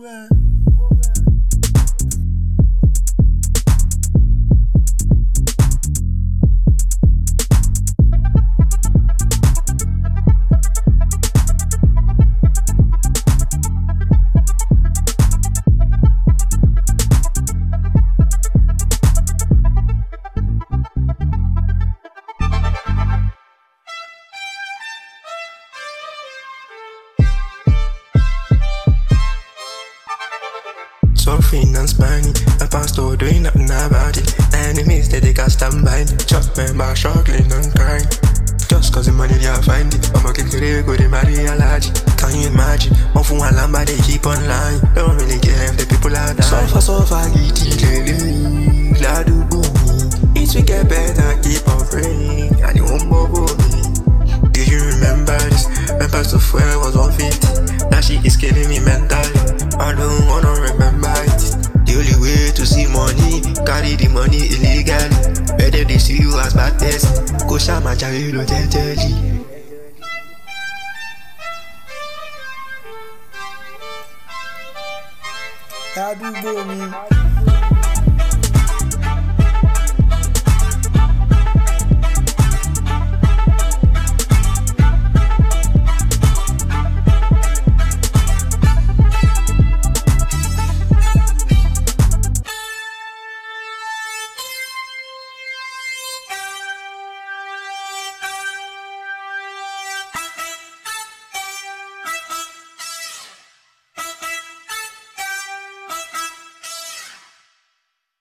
Suffering and spiny, my pastor doing nothing about it. Enemies that they can't stand by me. Chop member struggling and crying. Just cause the money they are finding. I'ma get the go they marry a large. Can you imagine? One for one lamba they keep on lying. Don't really care if the people are dying. Suffer, eating, glad to boom. Each we get better, keep on praying. And you won't bubble me. Do you remember this? My pastor fuel was 150. Now she is killing me mentally. I don't wanna remember it. The only way to see money, carry the money illegally. Better they see you as bad test. Go shama jarilo gently. That do go me.